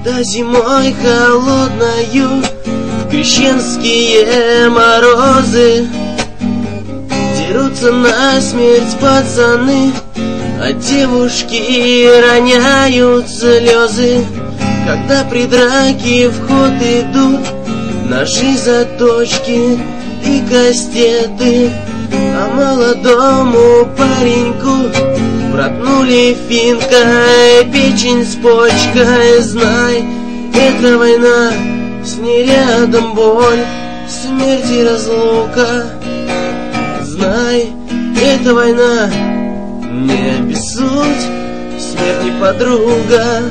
Когда зимой холодною в крещенские морозы дерутся насмерть пацаны, а девушки роняют слезы. Когда при драке в ход идут ножи, заточки и кастеты, а молодому пареньку проткнули финкой печень с почкой. Знай, это война, с ней рядом боль, смерть и разлука. Знай, это война, не обессудь, смерть не подруга.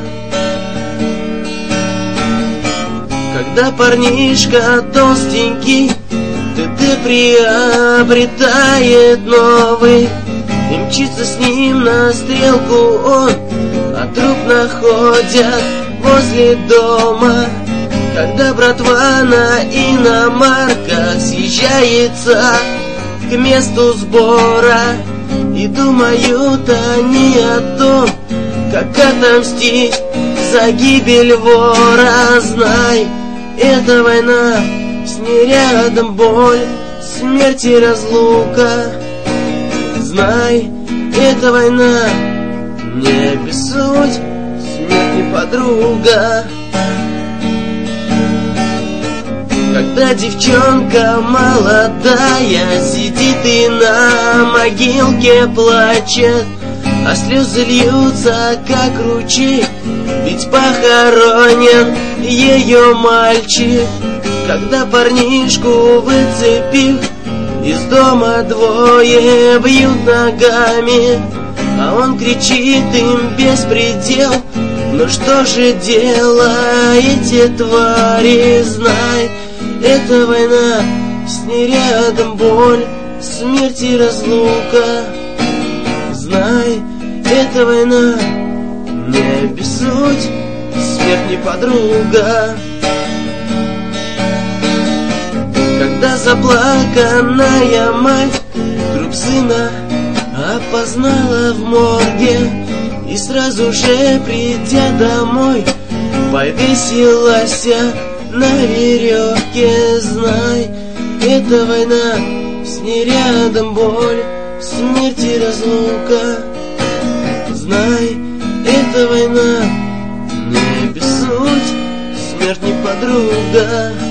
Когда парнишка толстенький ТТ приобретает новый, и мчится с ним на стрелку он, а труп находят возле дома. Когда братва на иномарках съезжается к месту сбора, и думают они о том, как отомстить за гибель вора. Знай, это война, с ней рядом боль, смерть и разлука. Знай, это война, не обессудь, смерть не подруга. Когда девчонка молодая сидит и на могилке плачет, а слезы льются, как ручей, ведь похоронен ее мальчик. Когда парнишку выцепив, из дома двое бьют ногами, а он кричит им беспредел. Ну что же делаете, твари? Знай, это война, с ней рядом боль, смерть и разлука. Знай, это война, не обессудь, смерть не подруга. Когда заплаканная мать труп сына опознала в морге, и сразу же, придя домой, повесилась на веревке. Знай, это война, с ней рядом боль, смерть и разлука. Знай, это война, не обессудь, смерть не подруга.